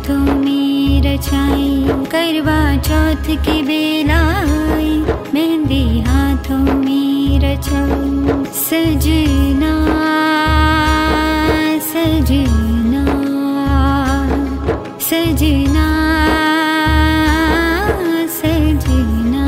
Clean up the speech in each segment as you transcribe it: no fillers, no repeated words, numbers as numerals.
हाथों में रचाई, करवा चौथ की बेला आई, मेहंदी हाथों में रचाई। सजना सजना सजना सजना,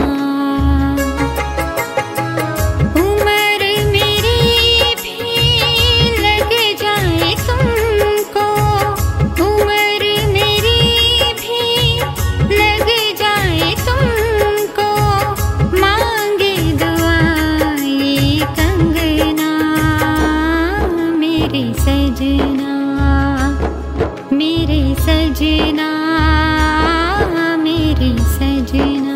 उम्र मेरी भी लग जाए तुमको, उम्र मेरी भी लग जाए तुमको, मांगे दुआएं कंगना, मेरे सजना मेरे सजना मेरे सजना।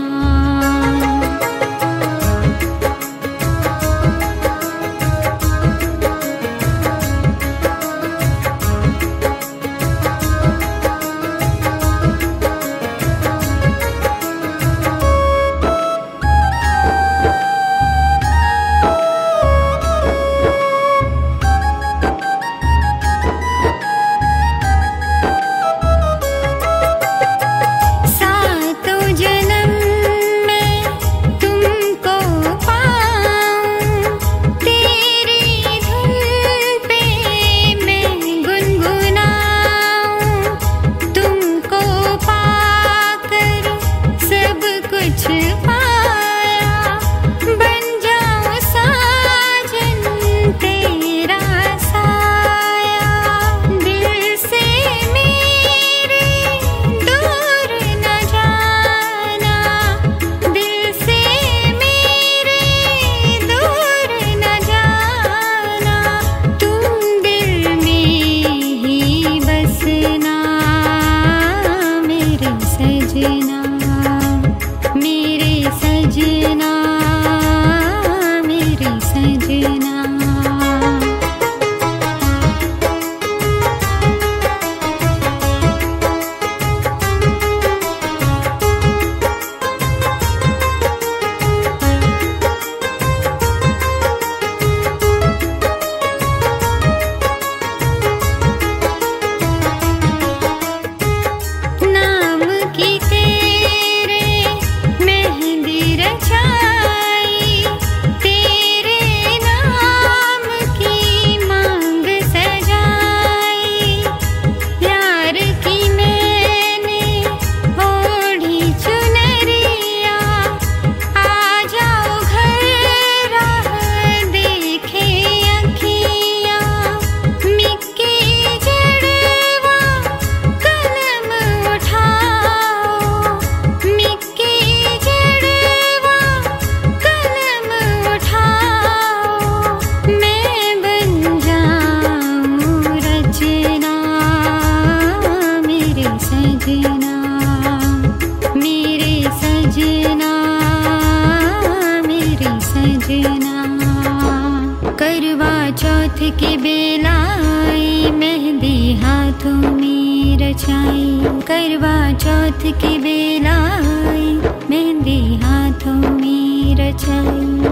करवा चौथ की बेला आई, मेहंदी हाथों में रचाई, करवा चौथ की बेला आई, मेहंदी हाथों में रचाई।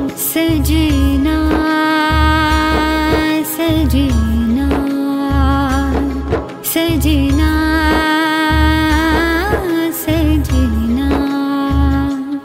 सजना सजना सजना